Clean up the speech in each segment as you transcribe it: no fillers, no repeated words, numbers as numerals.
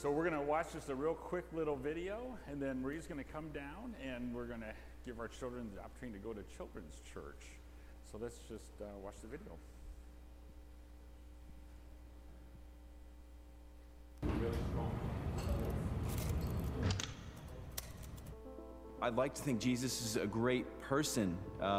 So we're going to watch just a real quick little video, and then Marie's going to come down, and we're going to give our children the opportunity to go to children's church. So let's just watch the video. I'd like to think Jesus is a great person.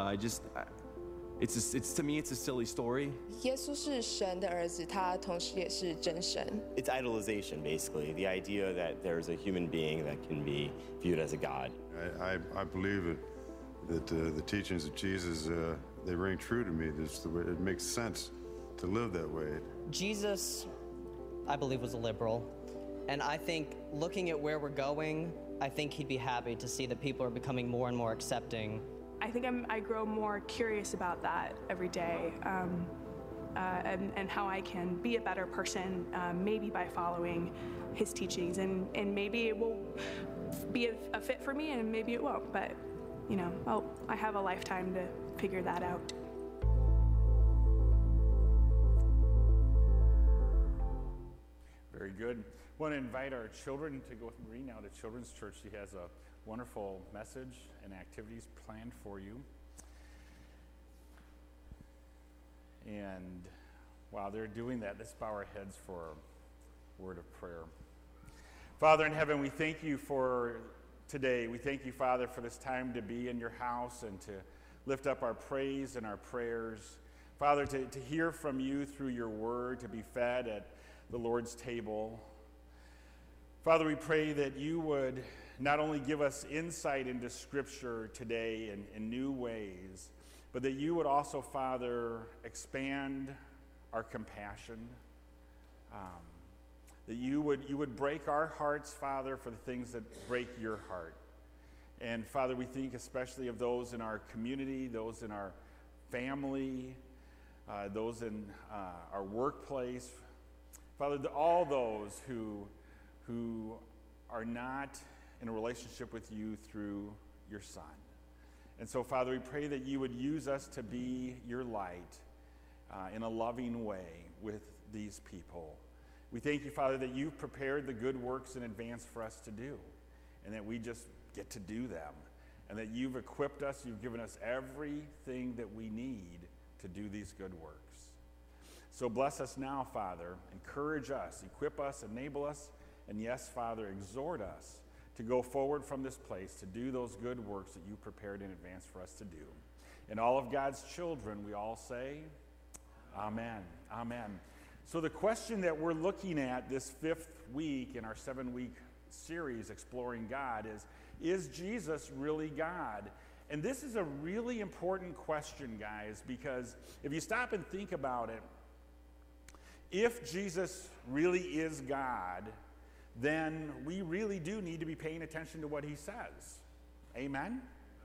It's to me, it's a silly story. 耶稣是神的儿子，他同时也是真神。 It's idolization, basically, the idea that there's a human being that can be viewed as a god. I believe that the teachings of Jesus, they ring true to me. It makes sense to live that way. Jesus, I believe, was a liberal. And I think looking at where we're going, I think he'd be happy to see that people are becoming more and more accepting. I think I grow more curious about that every day, and how I can be a better person, maybe by following his teachings, and maybe it will be a fit for me, and maybe it won't. But I have a lifetime to figure that out. Very good. I want to invite our children to go with Marie now to Children's Church. She has a wonderful message and activities planned for you. And while they're doing that, let's bow our heads for a word of prayer. Father in heaven, we thank you for today. We thank you, Father, for this time to be in your house and to lift up our praise and our prayers. Father, to hear from you through your word, to be fed at the Lord's table. Father, we pray that you would not only give us insight into Scripture today in new ways, but that you would also, Father, expand our compassion, that you would break our hearts, Father, for the things that break your heart. And Father, we think especially of those in our community, those in our family, those in our workplace. Father, all those who are not in a relationship with you through your Son. And so, Father, we pray that you would use us to be your light in a loving way with these people. We thank you, Father, that you've prepared the good works in advance for us to do, and that we just get to do them, and that you've equipped us, you've given us everything that we need to do these good works. So bless us now, Father. Encourage us, equip us, enable us, and yes, Father, exhort us to go forward from this place to do those good works that you prepared in advance for us to do. And all of God's children, we all say, Amen. Amen. So the question that we're looking at this 5th week in our 7-week series, Exploring God, is Jesus really God? And this is a really important question, guys, because if you stop and think about it, if Jesus really is God, then we really do need to be paying attention to what he says. Amen?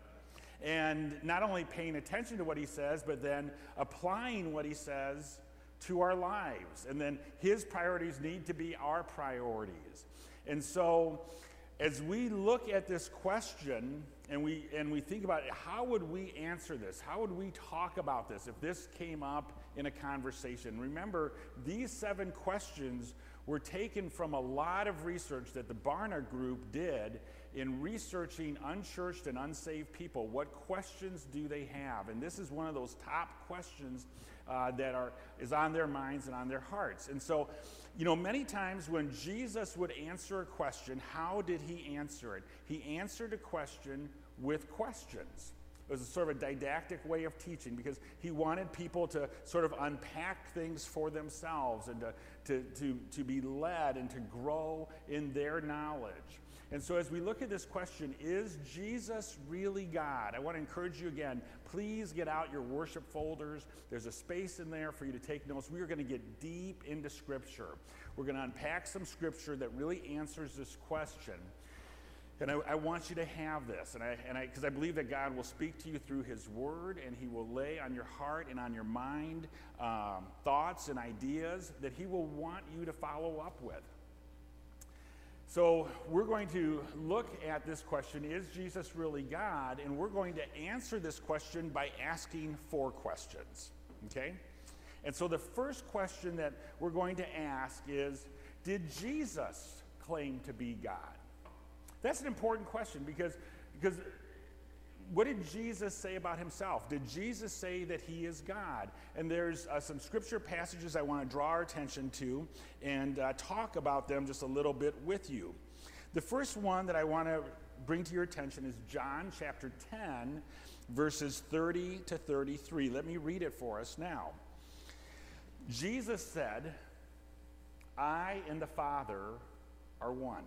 And not only paying attention to what he says, but then applying what he says to our lives. And then his priorities need to be our priorities. And so as we look at this question and we think about it, how would we answer this? How would we talk about this if this came up in a conversation? Remember, these 7 questions were taken from a lot of research that the Barna Group did in researching unchurched and unsaved people. What questions do they have? And this is one of those top questions that is on their minds and on their hearts. And so, many times when Jesus would answer a question, how did he answer it? He answered a question with questions. It was a sort of a didactic way of teaching because he wanted people to sort of unpack things for themselves and to be led and to grow in their knowledge. And so as we look at this question, is Jesus really God? I want to encourage you again, please get out your worship folders. There's a space in there for you to take notes. We are going to get deep into Scripture. We're going to unpack some Scripture that really answers this question. And I want you to have this, because I believe that God will speak to you through his word, and he will lay on your heart and on your mind thoughts and ideas that he will want you to follow up with. So we're going to look at this question, is Jesus really God? And we're going to answer this question by asking 4 questions, okay? And so the first question that we're going to ask is, did Jesus claim to be God? That's an important question because what did Jesus say about himself? Did Jesus say that he is God? And there's some scripture passages I want to draw our attention to and talk about them just a little bit with you. The first one that I want to bring to your attention is John chapter 10, verses 30 to 33. Let me read it for us now. Jesus said, "I and the Father are one."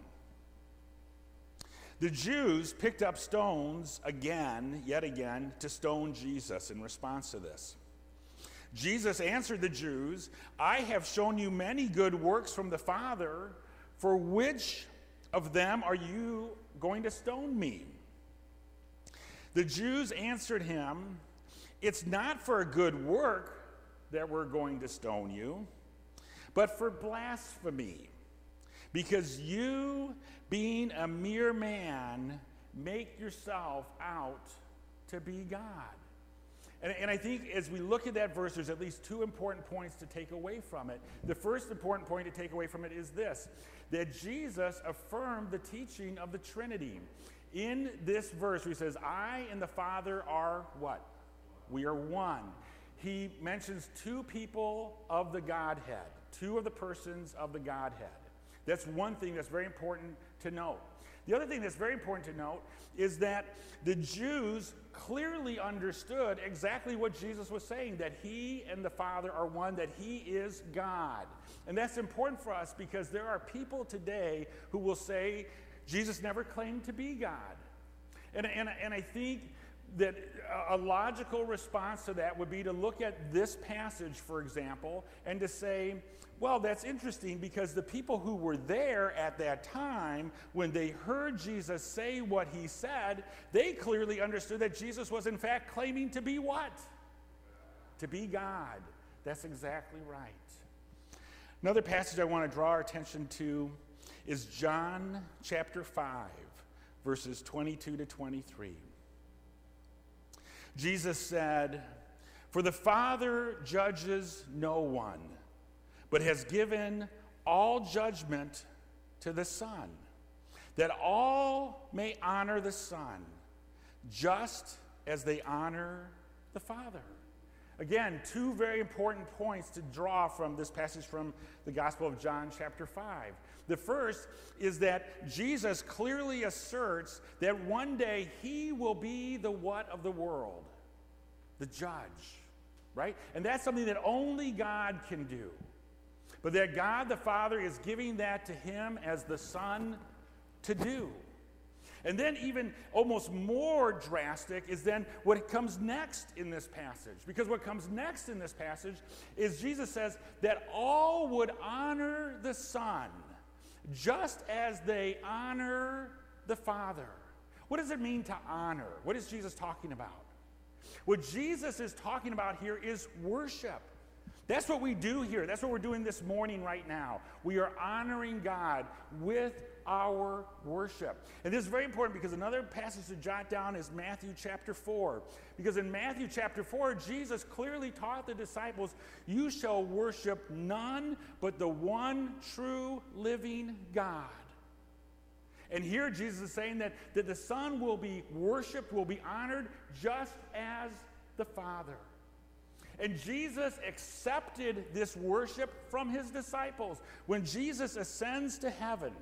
The Jews picked up stones yet again, to stone Jesus in response to this. Jesus answered the Jews, "I have shown you many good works from the Father. For which of them are you going to stone me?" The Jews answered him, "It's not for a good work that we're going to stone you, but for blasphemy, because you, being a mere man, make yourself out to be God." And I think as we look at that verse, there's at least two important points to take away from it. The first important point to take away from it is this, that Jesus affirmed the teaching of the Trinity. In this verse, he says, "I and the Father are" what? We are one. He mentions two people of the Godhead, two of the persons of the Godhead. That's one thing that's very important to note. The other thing that's very important to note is that the Jews clearly understood exactly what Jesus was saying, that he and the Father are one, that he is God. And that's important for us because there are people today who will say Jesus never claimed to be God. And I think that a logical response to that would be to look at this passage, for example, and to say, well, that's interesting because the people who were there at that time, when they heard Jesus say what he said, they clearly understood that Jesus was in fact claiming to be what? To be God. That's exactly right. Another passage I want to draw our attention to is John chapter 5, verses 22 to 23. Jesus said, "For the Father judges no one, but has given all judgment to the Son, that all may honor the Son, just as they honor the Father." Again, two very important points to draw from this passage from the Gospel of John chapter 5. The first is that Jesus clearly asserts that one day he will be the what of the world? The judge, right? And that's something that only God can do. But that God the Father is giving that to him as the Son to do. And then even almost more drastic is then what comes next in this passage. Because what comes next in this passage is Jesus says that all would honor the Son just as they honor the Father. What does it mean to honor? What is Jesus talking about? What Jesus is talking about here is worship. That's what we do here. That's what we're doing this morning right now. We are honoring God with our worship. And this is very important because another passage to jot down is Matthew chapter 4. Because in Matthew chapter 4, Jesus clearly taught the disciples, "You shall worship none but the one true living God." And here Jesus is saying that the Son will be worshiped, will be honored just as the Father. And Jesus accepted this worship from his disciples. When Jesus ascends to heaven,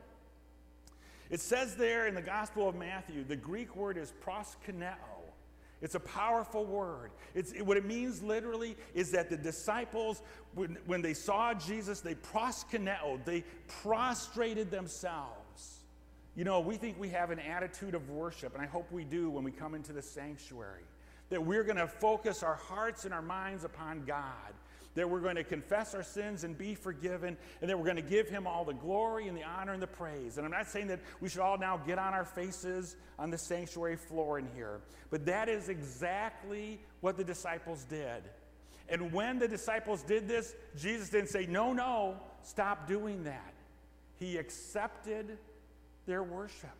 it says there in the Gospel of Matthew, the Greek word is proskuneo. It's a powerful word. What it means literally is that the disciples, when they saw Jesus, they proskuneo, they prostrated themselves. You know, we think we have an attitude of worship, and I hope we do when we come into the sanctuary, that we're going to focus our hearts and our minds upon God, that we're going to confess our sins and be forgiven, and that we're going to give him all the glory and the honor and the praise. And I'm not saying that we should all now get on our faces on the sanctuary floor in here, but that is exactly what the disciples did. And when the disciples did this, Jesus didn't say, no, stop doing that. He accepted their worship.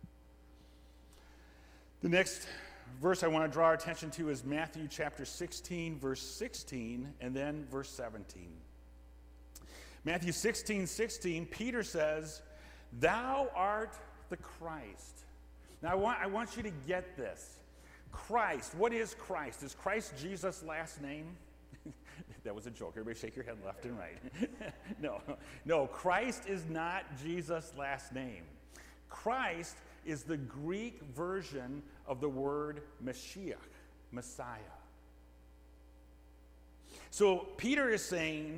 The next verse I want to draw our attention to is Matthew chapter 16, verse 16, and then verse 17. Matthew 16:16, Peter says, Thou art the Christ. Now, I want you to get this. Christ, what is Christ? Is Christ Jesus' last name? That was a joke. Everybody shake your head left and right. No, Christ is not Jesus' last name. Christ is the Greek version of the word Mashiach, Messiah. So Peter is saying,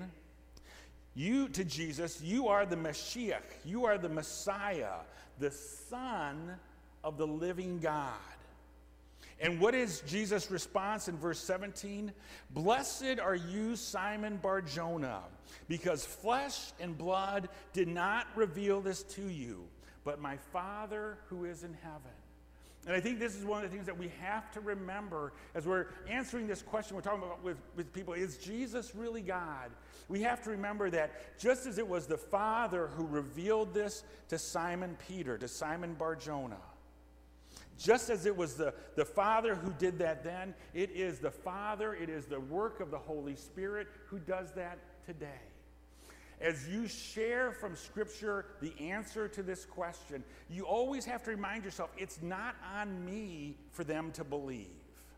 to Jesus, you are the Mashiach, you are the Messiah, the Son of the living God. And what is Jesus' response in verse 17? Blessed are you, Simon Bar-Jonah, because flesh and blood did not reveal this to you, but my Father who is in heaven. And I think this is one of the things that we have to remember as we're answering this question we're talking about with people. Is Jesus really God? We have to remember that just as it was the Father who revealed this to Simon Peter, to Simon Bar-Jonah, just as it was the Father who did that then, it is the Father, it is the work of the Holy Spirit who does that today. As you share from Scripture the answer to this question, you always have to remind yourself, it's not on me for them to believe.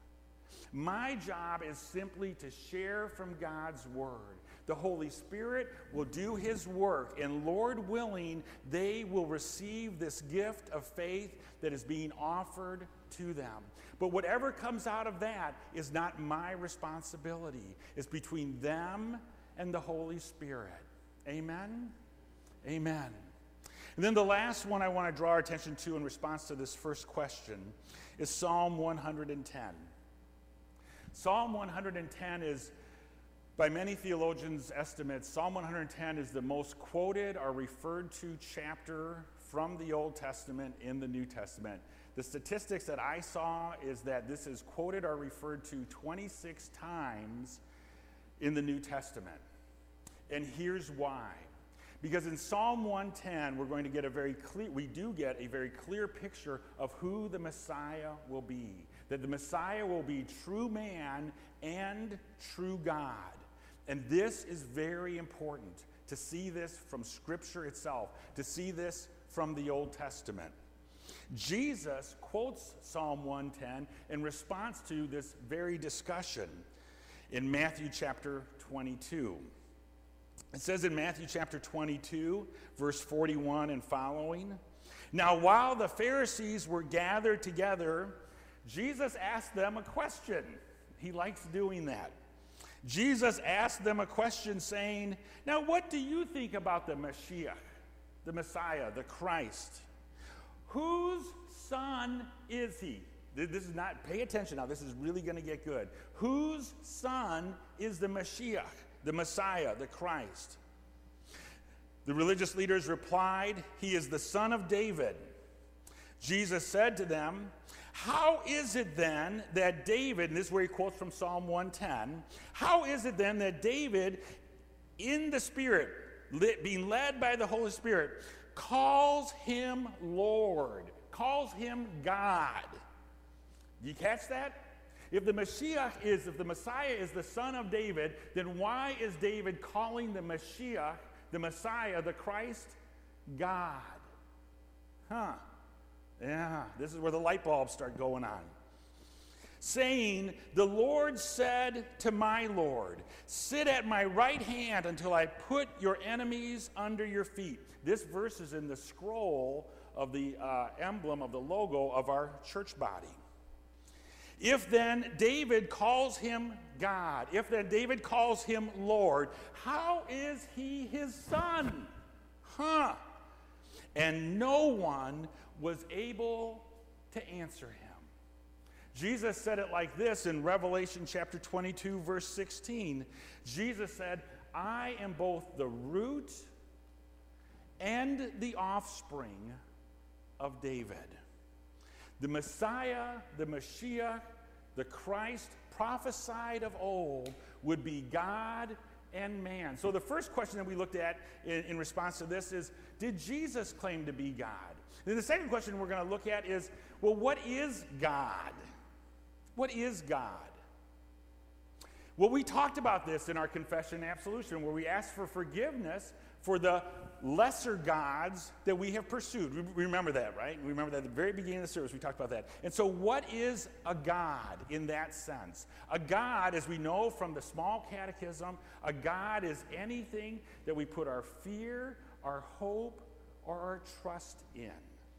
My job is simply to share from God's Word. The Holy Spirit will do His work, and Lord willing, they will receive this gift of faith that is being offered to them. But whatever comes out of that is not my responsibility. It's between them and the Holy Spirit. Amen? Amen. And then the last one I want to draw our attention to in response to this first question is Psalm 110. Psalm 110 is, by many theologians' estimates, Psalm 110 is the most quoted or referred to chapter from the Old Testament in the New Testament. The statistics that I saw is that this is quoted or referred to 26 times in the New Testament. And here's why. Because in Psalm 110, we do get a very clear picture of who the Messiah will be. That the Messiah will be true man and true God. And this is very important, to see this from Scripture itself, to see this from the Old Testament. Jesus quotes Psalm 110 in response to this very discussion in Matthew chapter 22. It says in Matthew chapter 22, verse 41 and following, "Now while the Pharisees were gathered together, Jesus asked them a question." He likes doing that. Jesus asked them a question saying, "Now what do you think about the Mashiach, the Messiah, the Christ? Whose son is he?" This is not, pay attention now, this is really going to get good. Whose son is the Mashiach, the Messiah, the Christ? The religious leaders replied, "He is the son of David." Jesus said to them, "How is it then that David," and this is where he quotes from Psalm 110, "how is it then that David, in the Spirit, being led by the Holy Spirit, calls him Lord, calls him God?" Do you catch that? If the Messiah is the son of David, then why is David calling the Mashiach, the Messiah, the Christ, God? Yeah, this is where the light bulbs start going on. Saying, "The Lord said to my Lord, sit at my right hand until I put your enemies under your feet." This verse is in the scroll of the emblem of the logo of our church body. If then David calls him God, if then David calls him Lord, how is he his son? And no one was able to answer him. Jesus said it like this in Revelation chapter 22, verse 16. Jesus said, "I am both the root and the offspring of David." The Messiah, the Mashiach, the Christ prophesied of old would be God and man. So the first question that we looked at in response to this is, did Jesus claim to be God? Then the second question we're going to look at is, well, what is God? What is God? Well, we talked about this in our confession and absolution, where we asked for forgiveness for the lesser gods that we have pursued. We remember that, right? We remember that at the very beginning of the service, we talked about that. And so what is a god in that sense? A god, as we know from the small catechism, a god is anything that we put our fear, our hope, or our trust in.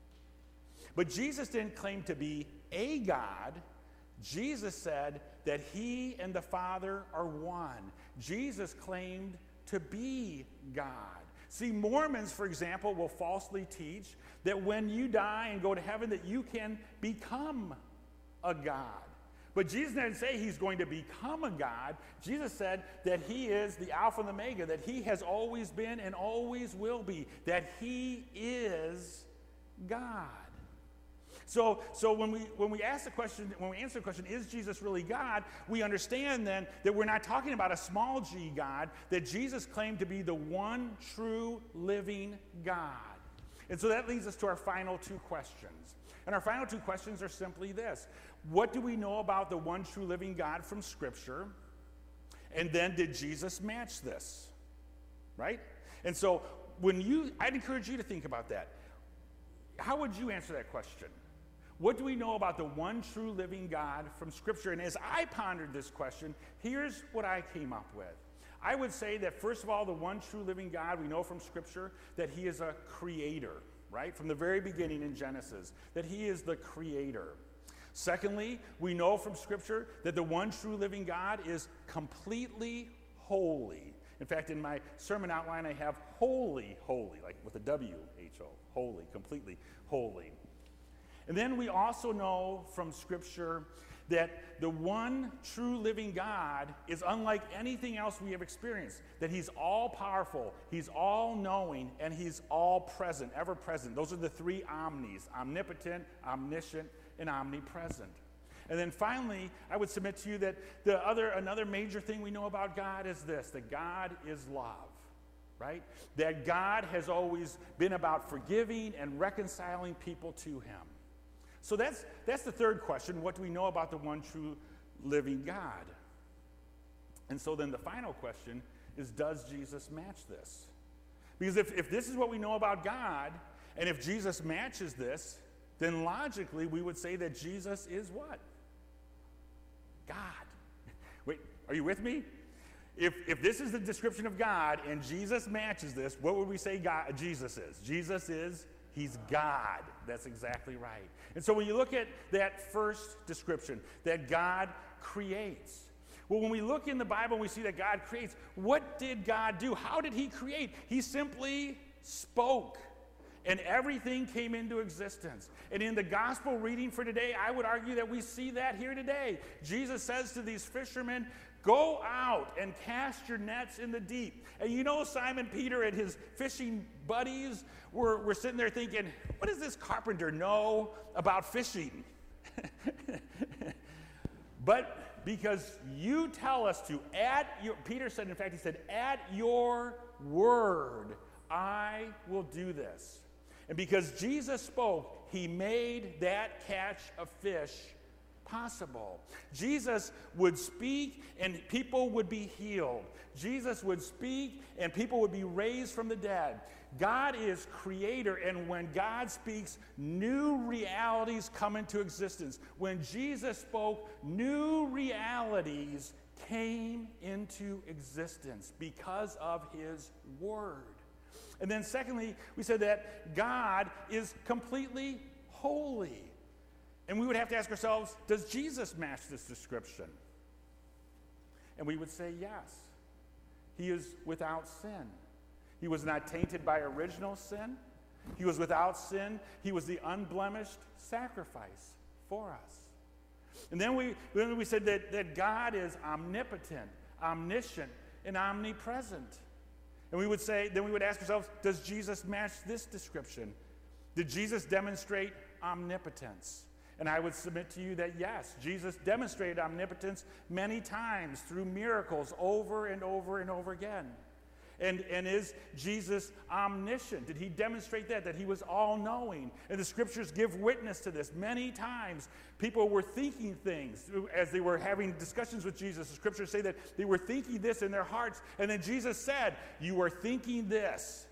But Jesus didn't claim to be a god. Jesus said that he and the Father are one. Jesus claimed to be God. See, Mormons, for example, will falsely teach that when you die and go to heaven that you can become a god. But Jesus didn't say he's going to become a god. Jesus said that he is the Alpha and the Omega, that he has always been and always will be, that he is God. So when we ask the question, when we answer the question, is Jesus really God? We understand then that we're not talking about a small g God, that Jesus claimed to be the one true living God. And so that leads us to our final two questions. And our final two questions are simply this. What do we know about the one true living God from Scripture? And then did Jesus match this? Right? And so I'd encourage you to think about that. How would you answer that question? What do we know about the one true living God from Scripture? And as I pondered this question, here's what I came up with. I would say that, first of all, the one true living God, we know from Scripture that he is a creator, right? From the very beginning in Genesis, that he is the creator. Secondly, we know from Scripture that the one true living God is completely holy. In fact, in my sermon outline, I have holy, like with a W-H-O, holy, completely holy. And then we also know from Scripture that the one true living God is unlike anything else we have experienced, that he's all-powerful, he's all-knowing, and he's all-present, ever-present. Those are the three omnis: omnipotent, omniscient, and omnipresent. And then finally, I would submit to you that another major thing we know about God is this, that God is love, right? That God has always been about forgiving and reconciling people to him. So that's the third question. What do we know about the one true living God? And so then the final question is, does Jesus match this? Because if this is what we know about God, and if Jesus matches this, then logically we would say that Jesus is what? God. Wait, are you with me? If this is the description of God and Jesus matches this, what would we say Jesus is? Jesus is, he's God. That's exactly right. And so when you look at that first description, that God creates. Well, when we look in the Bible and we see that God creates, what did God do? How did he create? He simply spoke, and everything came into existence. And in the gospel reading for today, I would argue that we see that here today. Jesus says to these fishermen, go out and cast your nets in the deep. And you know, Simon Peter and his fishing buddies were sitting there thinking, what does this carpenter know about fishing? But because you tell us to, Peter said, in fact, he said, at your word, I will do this. And because Jesus spoke, he made that catch of fish possible. Jesus would speak and people would be healed. Jesus would speak and people would be raised from the dead. God is creator, and when God speaks, new realities come into existence. When Jesus spoke, new realities came into existence because of his word. And then secondly, we said that God is completely holy. And we would have to ask ourselves, does Jesus match this description? And we would say yes. He is without sin. He was not tainted by original sin. He was without sin. He was the unblemished sacrifice for us. And then we said that God is omnipotent, omniscient, and omnipresent. And we would ask ourselves, does Jesus match this description? Did Jesus demonstrate omnipotence? And I would submit to you that yes, Jesus demonstrated omnipotence many times through miracles over and over and over again. And is Jesus omniscient? Did he demonstrate that he was all-knowing? And the scriptures give witness to this. Many times people were thinking things as they were having discussions with Jesus. The scriptures say that they were thinking this in their hearts. And then Jesus said, you are thinking this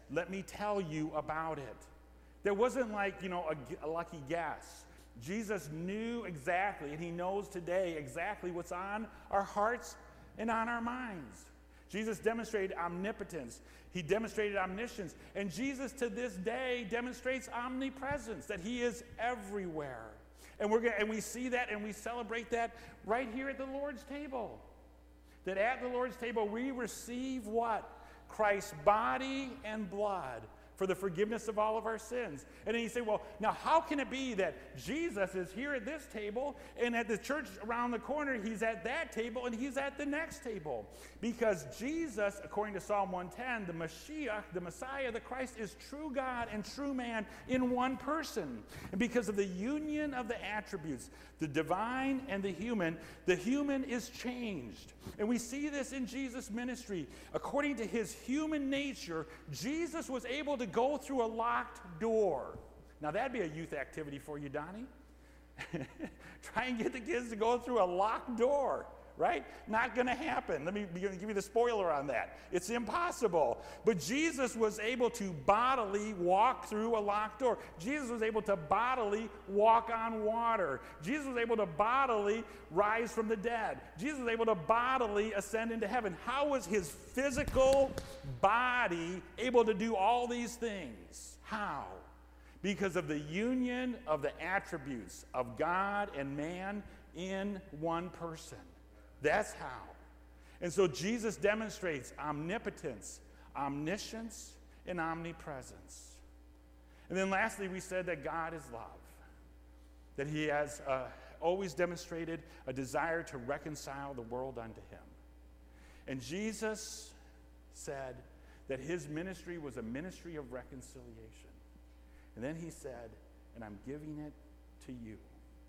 let me tell you about it. There wasn't like, a lucky guess. Jesus knew exactly, and he knows today exactly what's on our hearts and on our minds. Jesus demonstrated omnipotence. He demonstrated omniscience. And Jesus to this day demonstrates omnipresence, that he is everywhere. And we see that and we celebrate that right here at the Lord's table. That at the Lord's table we receive what? Christ's body and blood for the forgiveness of all of our sins. And then you say, well, now how can it be that Jesus is here at this table and at the church around the corner, he's at that table and he's at the next table? Because Jesus, according to Psalm 110, the Mashiach, the Messiah, the Christ, is true God and true man in one person. And because of the union of the attributes, the divine and the human is changed. And we see this in Jesus' ministry. According to his human nature, Jesus was able to go through a locked door. Now that'd be a youth activity for you, Donnie. Try and get the kids to go through a locked door, right? Not going to happen. Let me give you the spoiler on that. It's impossible. But Jesus was able to bodily walk through a locked door. Jesus was able to bodily walk on water. Jesus was able to bodily rise from the dead. Jesus was able to bodily ascend into heaven. How was his physical body able to do all these things? How? Because of the union of the attributes of God and man in one person. That's how. And so Jesus demonstrates omnipotence, omniscience, and omnipresence. And then lastly, we said that God is love. That he has always demonstrated a desire to reconcile the world unto him. And Jesus said that his ministry was a ministry of reconciliation. And then he said, and I'm giving it to you.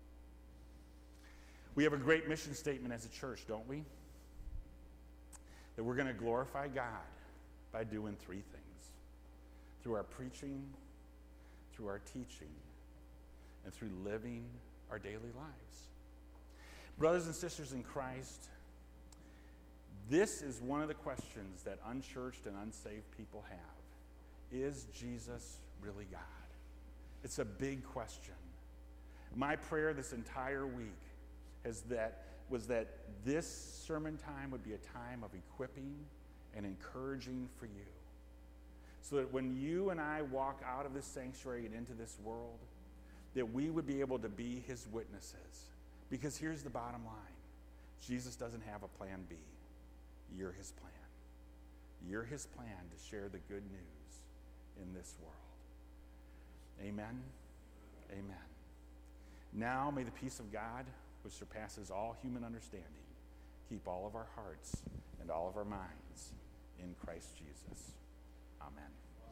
We have a great mission statement as a church, don't we? That we're going to glorify God by doing three things. Through our preaching, through our teaching, and through living our daily lives. Brothers and sisters in Christ, this is one of the questions that unchurched and unsaved people have. Is Jesus really God? It's a big question. My prayer this entire week was that this sermon time would be a time of equipping and encouraging for you. So that when you and I walk out of this sanctuary and into this world, that we would be able to be his witnesses. Because here's the bottom line. Jesus doesn't have a plan B. You're his plan. You're his plan to share the good news in this world. Amen. Amen. Now may the peace of God, which surpasses all human understanding, keep all of our hearts and all of our minds in Christ Jesus. Amen.